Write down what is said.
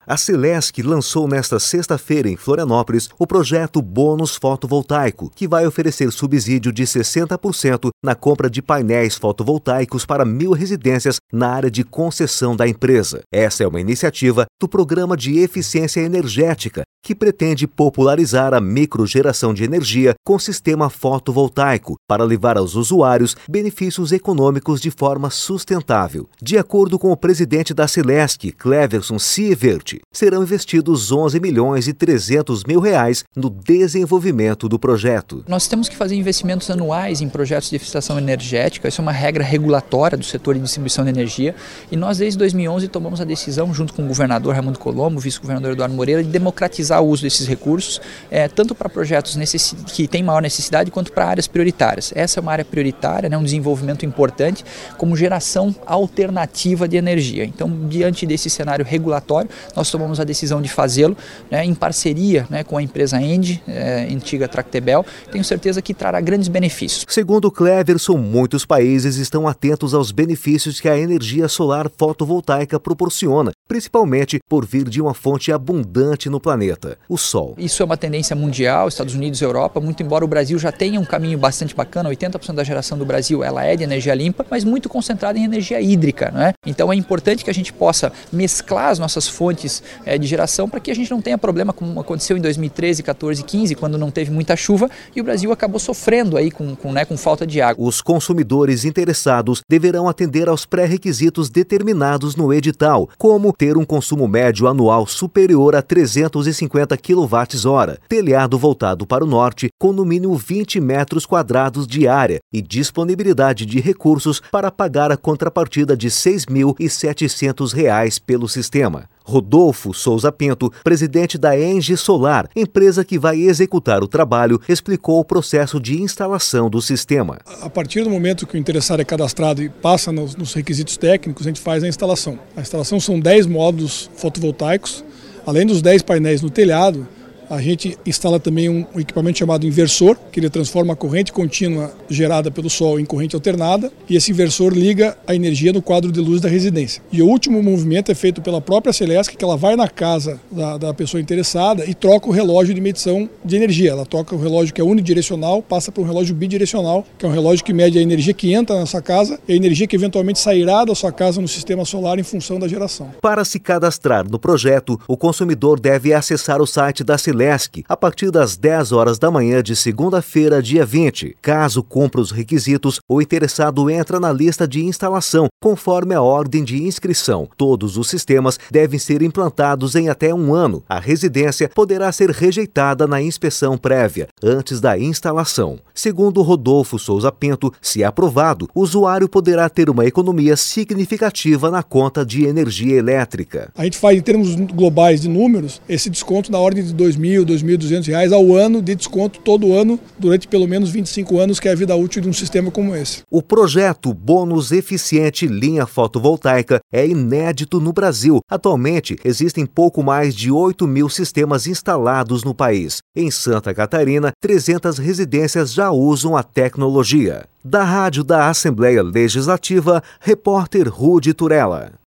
A Celesc lançou nesta sexta-feira em Florianópolis o projeto Bônus Fotovoltaico, que vai oferecer subsídio de 60% na compra de painéis fotovoltaicos para 1.000 residências na área de concessão da empresa. Essa é uma iniciativa do Programa de Eficiência Energética, que pretende popularizar a microgeração de energia com sistema fotovoltaico para levar aos usuários benefícios econômicos de forma sustentável. De acordo com o presidente da Celesc, Cleverson Sievert, serão investidos 11.300.000 reais no desenvolvimento do projeto. Nós temos que fazer investimentos anuais em projetos de eficiência energética, isso é uma regra regulatória do setor de distribuição de energia, e nós desde 2011 tomamos a decisão, junto com o governador Raimundo Colombo, o vice-governador Eduardo Moreira, de democratizar o uso desses recursos, tanto para projetos que têm maior necessidade, quanto para áreas prioritárias. Essa é uma área prioritária, um desenvolvimento importante, como geração alternativa de energia. Então, diante desse cenário regulatório, nós tomamos a decisão de fazê-lo, em parceria com a empresa Engie, antiga Tractebel. Tenho certeza que trará grandes benefícios. Segundo Cleverson, muitos países estão atentos aos benefícios que a energia solar fotovoltaica proporciona, principalmente por vir de uma fonte abundante no planeta, o Sol. Isso é uma tendência mundial, Estados Unidos e Europa, muito embora o Brasil já tenha um caminho bastante bacana, 80% da geração do Brasil ela é de energia limpa, mas muito concentrada em energia hídrica, Então é importante que a gente possa mesclar as nossas fontes de geração para que a gente não tenha problema como aconteceu em 2013, 14 e 15, quando não teve muita chuva e o Brasil acabou sofrendo aí com falta de água. Os consumidores interessados deverão atender aos pré-requisitos determinados no edital, como ter um consumo médio anual superior a 350 kWh, telhado voltado para o norte com no mínimo 20 metros quadrados de área e disponibilidade de recursos para pagar a contrapartida de R$ 6.700 pelo sistema. Rodolfo Souza Pinto, presidente da Engie Solar, empresa que vai executar o trabalho, explicou o processo de instalação do sistema. A partir do momento que o interessado é cadastrado e passa nos requisitos técnicos, a gente faz a instalação. A instalação são 10 módulos fotovoltaicos, além dos 10 painéis no telhado. A gente instala também um equipamento chamado inversor, que ele transforma a corrente contínua gerada pelo sol em corrente alternada, e esse inversor liga a energia no quadro de luz da residência. E o último movimento é feito pela própria Celesc, que ela vai na casa da pessoa interessada e troca o relógio de medição de energia. Ela troca o relógio que é unidirecional, passa para um relógio bidirecional, que é um relógio que mede a energia que entra na sua casa e a energia que eventualmente sairá da sua casa no sistema solar em função da geração. Para se cadastrar no projeto, o consumidor deve acessar o site da Celesc a partir das 10 horas da manhã de segunda-feira, dia 20. Caso cumpra os requisitos, o interessado entra na lista de instalação, conforme a ordem de inscrição. Todos os sistemas devem ser implantados em até 1 ano. A residência poderá ser rejeitada na inspeção prévia, antes da instalação. Segundo Rodolfo Souza Pinto, se aprovado, o usuário poderá ter uma economia significativa na conta de energia elétrica. A gente faz, em termos globais de números, esse desconto na ordem de R$ 2.200 ao ano de desconto todo ano durante pelo menos 25 anos, que é a vida útil de um sistema como esse. O projeto Bônus Eficiente Linha Fotovoltaica é inédito no Brasil. Atualmente, existem pouco mais de 8.000 sistemas instalados no país. Em Santa Catarina, 300 residências já usam a tecnologia. Da Rádio da Assembleia Legislativa, repórter Rude Turella.